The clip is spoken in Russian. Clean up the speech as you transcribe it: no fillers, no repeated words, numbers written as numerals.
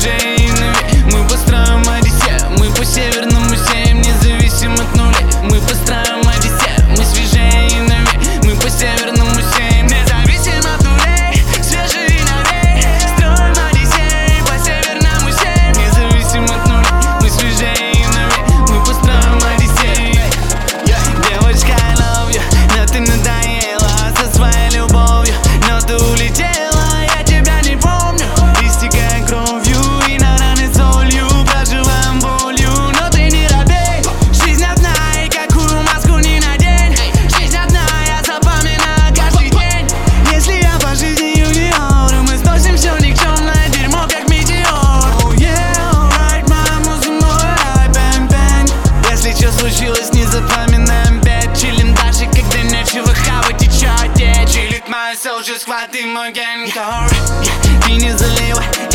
свежее навек. Мы построим Одиссею, мы по северному сеем, независим от нулей. Мы построим Одиссею, мы свежее навек. Мы по северному сеем, независим от нулей. Свежее навек. Строим Одиссею, по северному сеем, независим от нулей. Мы свежее навек. Мы построим Одиссею. Девочка, I love you, но ты надоела со своей любовью. Но ты улетела, я тебя не помню. Истекая кровью и на раны солью, проживаем болью, но ты не робей. Жизнь одна, и какую маску не надень. Жизнь одна, я запоминаю каждый день. Если я по жизни юниор, мы сносим все никчемное дерьмо, как метеор. Oh yeah, alright, маму за мной, ай, бэнг-бэнг. Если что случилось, не запоминаем бед. Чилим дальше, когда нечего хавать и чё одеть. Чилит моя soul, just хватай мой гэнг. Ты не заливай,